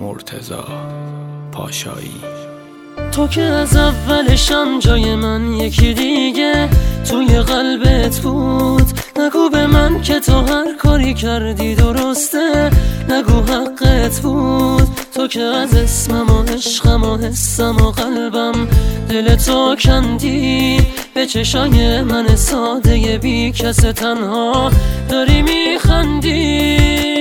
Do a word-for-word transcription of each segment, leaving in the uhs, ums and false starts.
مرتضی پاشایی. تو که از اولشم جای من یکی دیگه توی قلبت بود. نگو به من که تو هر کاری کردی درسته، نگو حقت بود. تو که از اسمم و عشقم و حسم و قلبم دل تو کندی. به چشای من ساده بی کس تنها داری میخندی.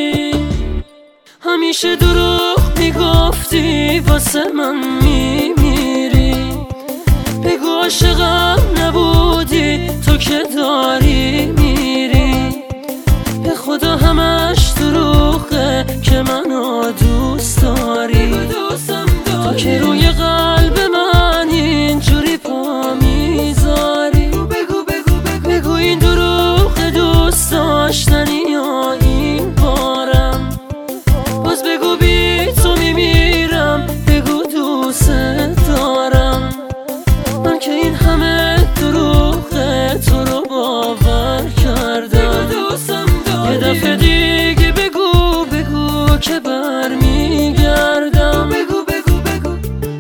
همیشه دروغ میگفتی واسه من میمیری. بگو عاشقم نبودی تو که داری میری. به خدا همش دروغه که منو دوست داری. تو که روی قلب من اینجوری پا میذاری. بگو بگو بگو بگو این دروغ دوست داشتنی یا این بارم. باز بگو بی تو میمیرم. بگو دوست دارم. من که این همه دروغه تو رو باور کردم. یه دفعه دیگه بگو بگو که برمیگردم. بگو بگو بگو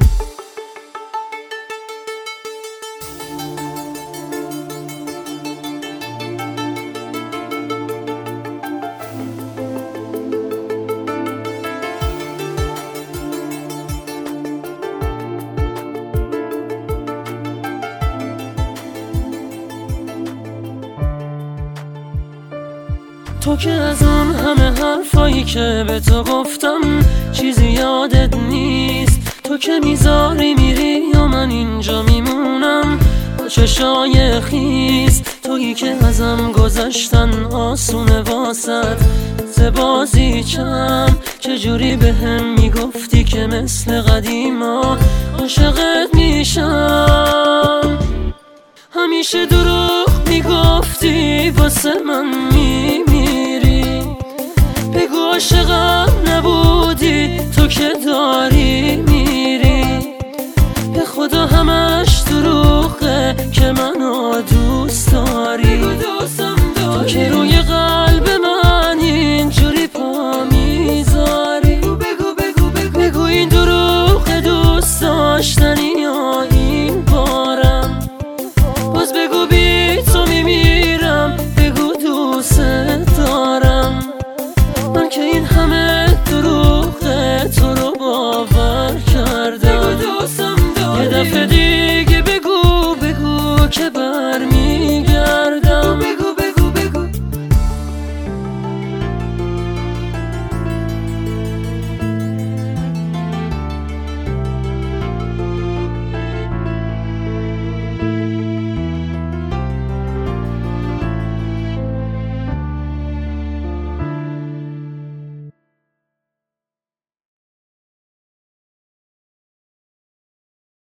تو که از اون همه حرفایی که به تو گفتم چیزی یادت نیست. تو که میذاری میری یا من اینجا میمونم با چشای خیس. تویی که ازم گذشتن آسونه واسد زبازی چم. چجوری به هم میگفتی که مثل قدیما عاشقت میشم. همیشه دروغ میگفتی واسه من میمیری. بگو عاشقم نبود